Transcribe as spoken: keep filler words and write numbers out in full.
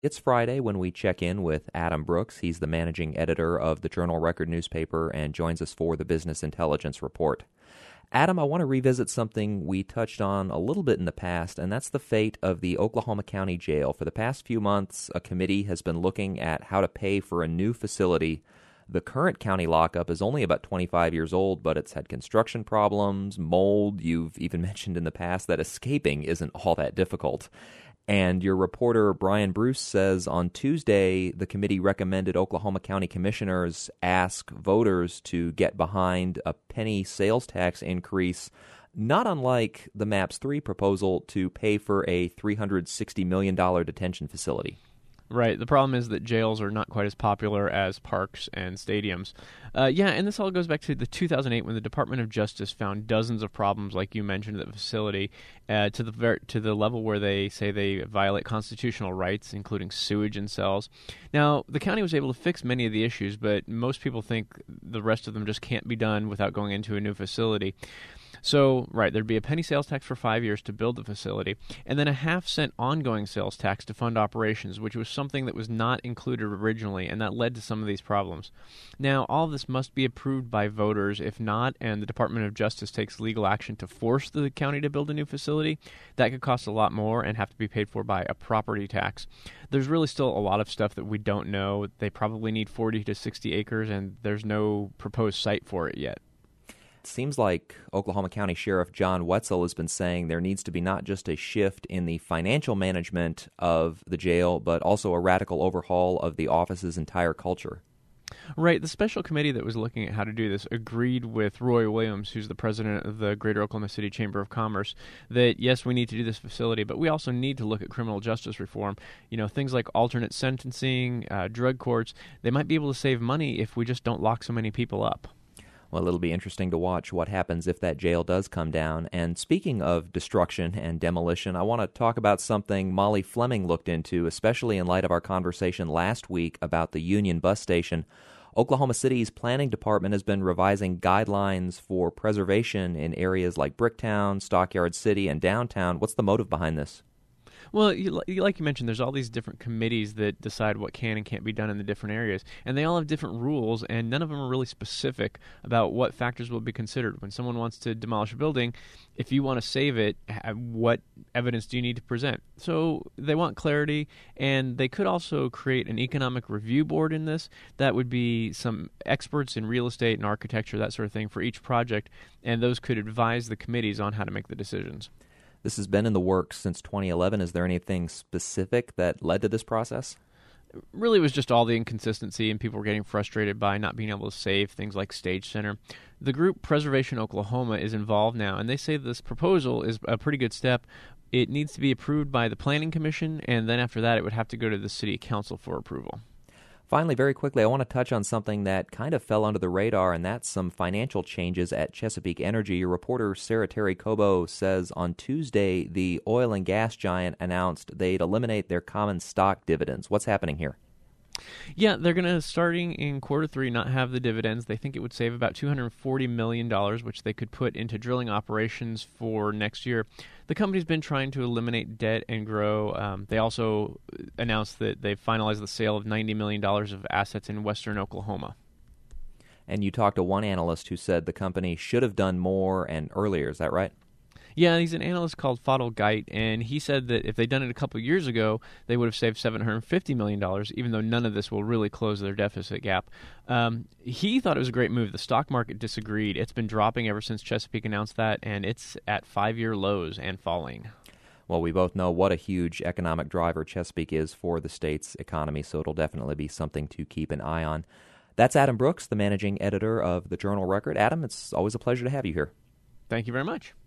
It's Friday when we check in with Adam Brooks. He's the managing editor of the Journal-Record newspaper and joins us for the Business Intelligence Report. Adam, I want to revisit something we touched on a little bit in the past, and that's the fate of the Oklahoma County Jail. For the past few months, a committee has been looking at how to pay for a new facility. The current county lockup is only about twenty-five years old, but it's had construction problems, mold. You've even mentioned in the past that escaping isn't all that difficult. And your reporter, Brian Bruce, says on Tuesday the committee recommended Oklahoma County commissioners ask voters to get behind a penny sales tax increase, not unlike the MAPS three proposal to pay for a three hundred sixty million dollars detention facility. Right. The problem is that jails are not quite as popular as parks and stadiums. Uh, yeah, and this all goes back to the two thousand eight when the Department of Justice found dozens of problems, like you mentioned, at the facility, uh, to the ver- to the level where they say they violate constitutional rights, including sewage in cells. Now, the county was able to fix many of the issues, but most people think the rest of them just can't be done without going into a new facility. So, right, there'd be a penny sales tax for five years to build the facility, and then a half-cent ongoing sales tax to fund operations, which was something that was not included originally, and that led to some of these problems. Now, all of this must be approved by voters. If not, and the Department of Justice takes legal action to force the county to build a new facility, that could cost a lot more and have to be paid for by a property tax. There's really still a lot of stuff that we don't know. They probably need forty to sixty acres, and there's no proposed site for it yet. It seems like Oklahoma County Sheriff John Wetzel has been saying there needs to be not just a shift in the financial management of the jail, but also a radical overhaul of the office's entire culture. Right. The special committee that was looking at how to do this agreed with Roy Williams, who's the president of the Greater Oklahoma City Chamber of Commerce, that, yes, we need to do this facility, but we also need to look at criminal justice reform. You know, things like alternate sentencing, uh, drug courts, they might be able to save money if we just don't lock so many people up. Well, it'll be interesting to watch what happens if that jail does come down. And speaking of destruction and demolition, I want to talk about something Molly Fleming looked into, especially in light of our conversation last week about the Union Bus Station. Oklahoma City's planning department has been revising guidelines for preservation in areas like Bricktown, Stockyard City, and downtown. What's the motive behind this? Well, you, like you mentioned, there's all these different committees that decide what can and can't be done in the different areas, and they all have different rules, and none of them are really specific about what factors will be considered. When someone wants to demolish a building, if you want to save it, what evidence do you need to present? So they want clarity, and they could also create an economic review board in this. That would be some experts in real estate and architecture, that sort of thing, for each project, and those could advise the committees on how to make the decisions. This has been in the works since twenty eleven. Is there anything specific that led to this process? Really, it was just all the inconsistency, and people were getting frustrated by not being able to save things like Stage Center. The group Preservation Oklahoma is involved now, and they say this proposal is a pretty good step. It needs to be approved by the Planning Commission, and then after that, it would have to go to the City Council for approval. Finally, very quickly, I want to touch on something that kind of fell under the radar, and that's some financial changes at Chesapeake Energy. Your reporter, Sarah Terry Cobo, says on Tuesday the oil and gas giant announced they'd eliminate their common stock dividends. What's happening here? Yeah, they're going to, starting in quarter three, not have the dividends. They think it would save about two hundred forty million dollars, which they could put into drilling operations for next year. The company's been trying to eliminate debt and grow. Um, they also announced that they've finalized the sale of ninety million dollars of assets in western Oklahoma. And you talked to one analyst who said the company should have done more and earlier. Is that right? Yeah, he's an analyst called Fadil Geit, and he said that if they'd done it a couple of years ago, they would have saved seven hundred fifty million dollars, even though none of this will really close their deficit gap. Um, he thought it was a great move. The stock market disagreed. It's been dropping ever since Chesapeake announced that, and it's at five-year lows and falling. Well, we both know what a huge economic driver Chesapeake is for the state's economy, so it'll definitely be something to keep an eye on. That's Adam Brooks, the managing editor of the Journal-Record. Adam, it's always a pleasure to have you here. Thank you very much.